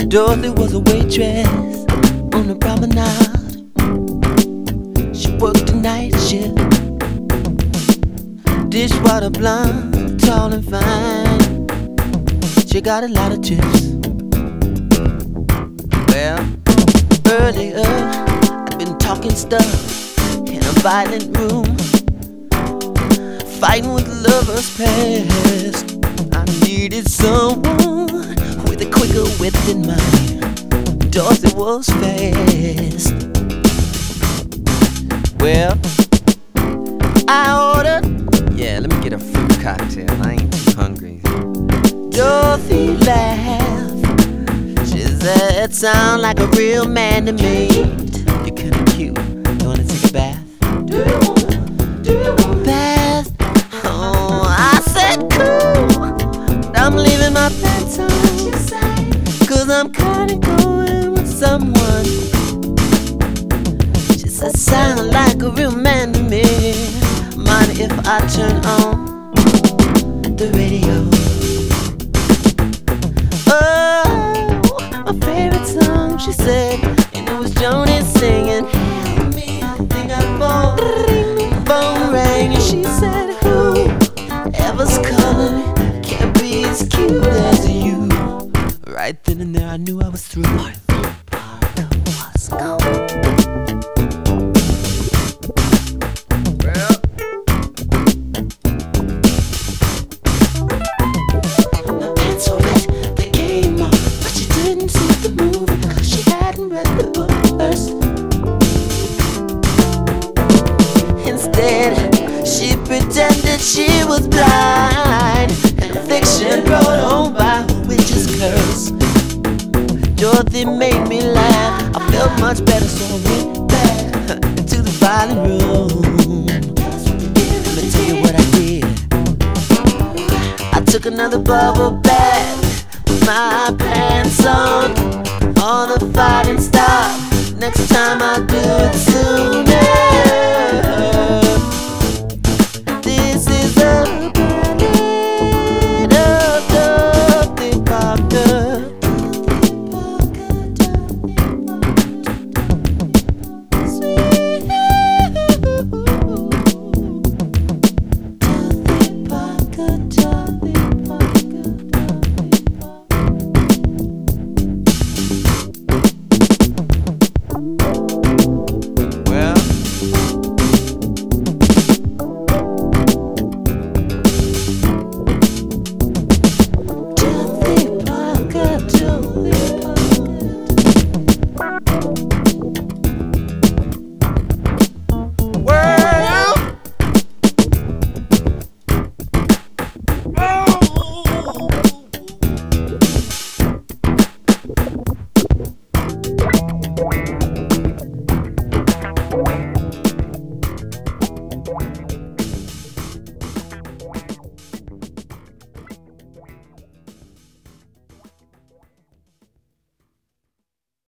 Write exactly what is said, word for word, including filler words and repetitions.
Dorothy was a waitress on the promenade. She worked the night shift. Dishwater blonde, tall and fine. She got a lot of tips. Well, earlier I've been talking stuff in a violent room, fighting with lovers past. I needed someone with a quicker wit than mine. Dorothy was fast. Well, I ordered, yeah, let me get a fruit cocktail, I ain't too hungry. Dorothy laughed. She said, sound like a real man to me. You're kinda cute, you wanna take a bath? Do you wanna, do you wanna bath? Oh, I said cool, I'm leaving my pants on, cause I'm kinda going with someone. She said, sound like a real man to me. Mind if I turn on the radio? Oh, my favorite song, she said, and it was Joni singing. Help me, I think I'm phone, phone rang, and she said, who ever's calling can't be as cute as you. Right then and there I knew I was through. Let's go. She pretended she was blind, and fiction brought home by a witch's curse. Dorothy made me laugh. I felt much better, so I went back to the violin room. Let me tell you what I did. I took another bubble bath with my pants on. All the fighting stopped. Next time I'll do it sooner.